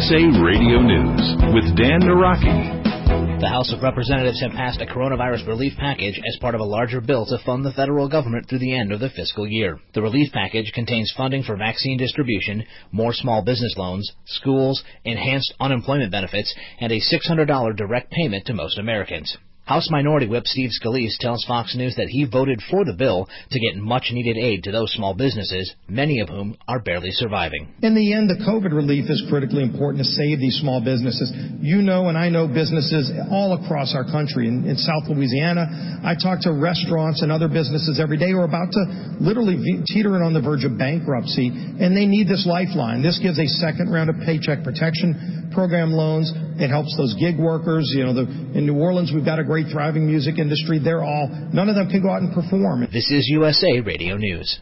USA Radio News with Dan Naraki. The House of Representatives have passed a coronavirus relief package as part of a larger bill to fund the federal government through the end of the fiscal year. The relief package contains funding for vaccine distribution, more small business loans, schools, enhanced unemployment benefits, and a $600 direct payment to most Americans. House Minority Whip Steve Scalise tells Fox News that he voted for the bill to get much-needed aid to those small businesses, many of whom are barely surviving. In the end, the COVID relief is critically important to save these small businesses. You know and I know businesses all across our country. In South Louisiana, I talk to restaurants and other businesses every day who are about to literally teetering on the verge of bankruptcy, and they need this lifeline. This gives a second round of Paycheck Protection Program loans. It helps those gig workers. In New Orleans, we've got a great thriving music industry. None of them can go out and perform. This is USA Radio News.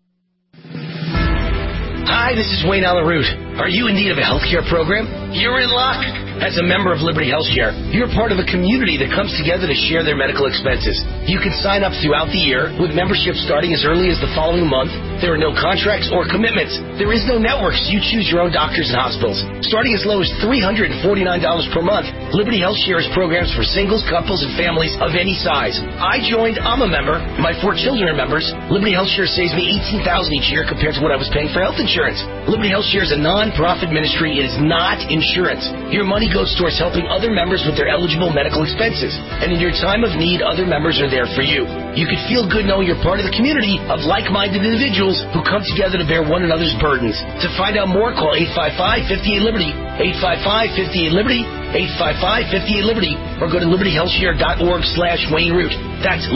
Hi, this is Wayne Alaroot. Are you in need of a healthcare program? You're in luck. As a member of Liberty HealthShare, you're part of a community that comes together to share their medical expenses. You can sign up throughout the year with membership starting as early as the following month. There are no contracts or commitments. There is no network, so you choose your own doctors and hospitals. Starting as low as $349 per month, Liberty HealthShare has programs for singles, couples, and families of any size. I joined. I'm a member. My 4 children are members. Liberty HealthShare saves me $18,000 each year compared to what I was paying for health insurance. Liberty HealthShare is a non-profit ministry. It is not insurance. Your money goes towards helping other members with their eligible medical expenses. And in your time of need, other members are there for you. You can feel good knowing you're part of the community of like-minded individuals who come together to bear one another's burdens. To find out more, call 855-58-LIBERTY, 855-58-LIBERTY, 855-58-LIBERTY, or go to libertyhealthshare.org/Wayne Root. That's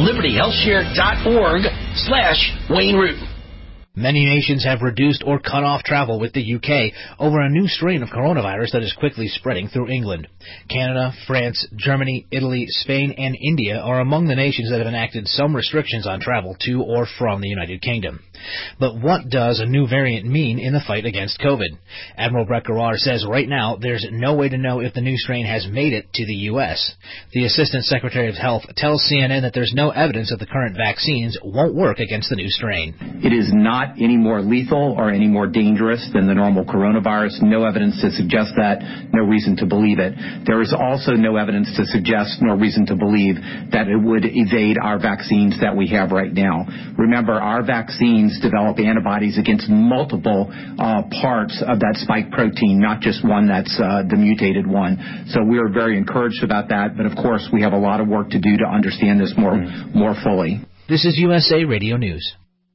libertyhealthshare.org/Wayne Root. Many nations have reduced or cut off travel with the UK over a new strain of coronavirus that is quickly spreading through England. Canada, France, Germany, Italy, Spain, and India are among the nations that have enacted some restrictions on travel to or from the United Kingdom. But what does a new variant mean in the fight against COVID? Admiral Brett Giroir says right now there's no way to know if the new strain has made it to the U.S. The Assistant Secretary of Health tells CNN that there's no evidence that the current vaccines won't work against the new strain. It is not any more lethal or any more dangerous than the normal coronavirus. No evidence to suggest that, no reason to believe it. There is also no evidence to suggest nor reason to believe that it would evade our vaccines that we have right now. Remember, our vaccines develop antibodies against multiple parts of that spike protein, not just one that's the mutated one. So we are very encouraged about that, but of course we have a lot of work to do to understand this more fully. This is USA Radio News.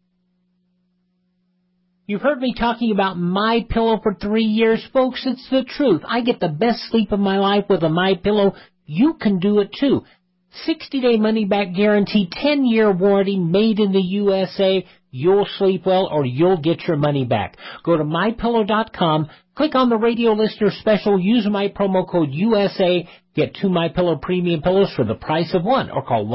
You've heard me talking about MyPillow for 3 years, folks. It's the truth. I get the best sleep of my life with a MyPillow. You can do it too. 60-day money-back guarantee, 10-year warranty, made in the USA. You'll sleep well or you'll get your money back. Go to MyPillow.com, click on the radio listener special, use my promo code USA, get 2 MyPillow premium pillows for the price of one, or call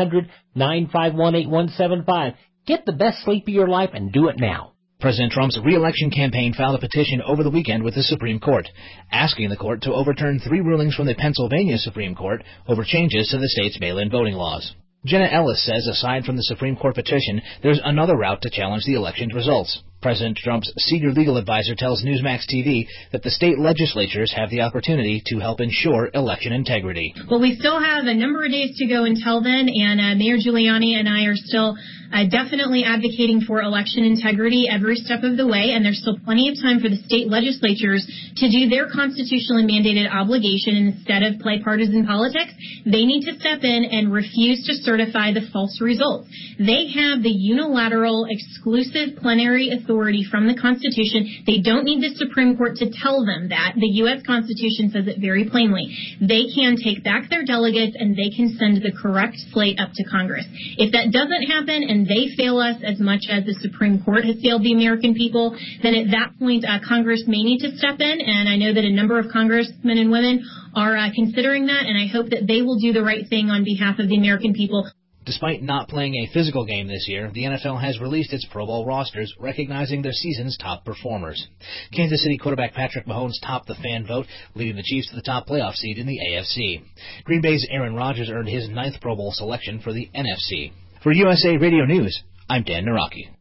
1-800-951-8175. Get the best sleep of your life and do it now. President Trump's re-election campaign filed a petition over the weekend with the Supreme Court, asking the court to overturn 3 rulings from the Pennsylvania Supreme Court over changes to the state's mail-in voting laws. Jenna Ellis says aside from the Supreme Court petition, there's another route to challenge the election's results. President Trump's senior legal advisor tells Newsmax TV that the state legislatures have the opportunity to help ensure election integrity. Well, we still have a number of days to go until then, and Mayor Giuliani and I are still definitely advocating for election integrity every step of the way, and there's still plenty of time for the state legislatures to do their constitutionally mandated obligation. Instead of play partisan politics, they need to step in and refuse to certify the false results. They have the unilateral, exclusive plenary authority from the Constitution. They don't need the Supreme Court to tell them that. The U.S. Constitution says it very plainly. They can take back their delegates and they can send the correct slate up to Congress. If that doesn't happen and they fail us as much as the Supreme Court has failed the American people, then at that point Congress may need to step in, and I know that a number of congressmen and women are considering that, and I hope that they will do the right thing on behalf of the American people. Despite not playing a physical game this year, the NFL has released its Pro Bowl rosters, recognizing their season's top performers. Kansas City quarterback Patrick Mahomes topped the fan vote, leading the Chiefs to the top playoff seed in the AFC. Green Bay's Aaron Rodgers earned his 9th Pro Bowl selection for the NFC. For USA Radio News, I'm Dan Naraki.